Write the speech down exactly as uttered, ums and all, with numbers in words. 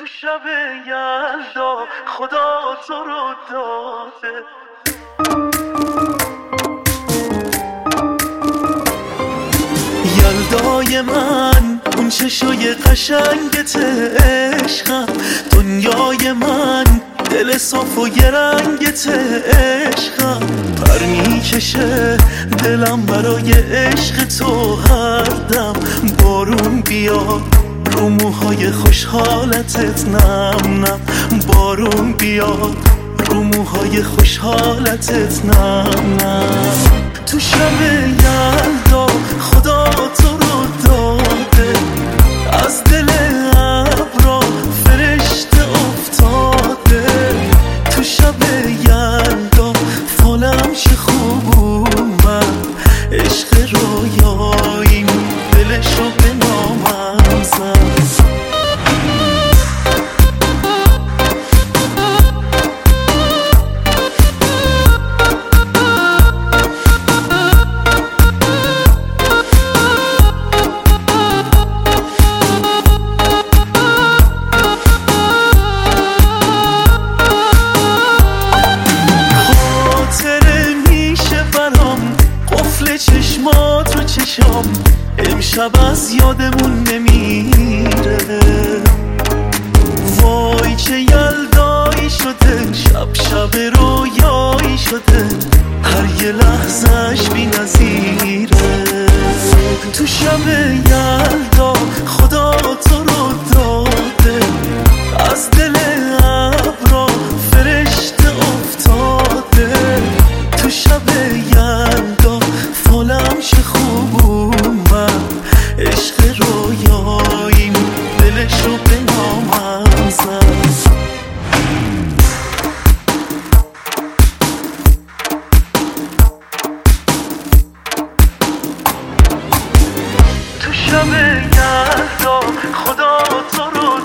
تو شب یلدا خدا تو رو داده. یلدای من اون چشای قشنگت عشقم، دنیای من دل صاف و یه رنگت عشقم. پر میکشه دلم برای عشق تو هر دم، بارون بیاد رو موهای خوشحالتت نم نم، بارون بیاد رو موهای خوشحالتت نم نم. تو شب یلدا خدا تو رو داده، از دل ابرا فرشته افتاده. تو شب یلدا فالم چه خوب اومد، عشق رویاییم دلشو به نامم زد. چشمات رو چشام امشب از یادمون نمیره، وای چه یلدایی شده، شب شب رویایی شده، هر یه لحظهش بی نظیره. تو شب یلدا خدا تو رو داده، از دل ابرا فرشته افتاده. تو شب یلدا فالم چه خوب اومد، عشق رویاییم دلشو به نامم زد. تو شب یلدا خدا تو رو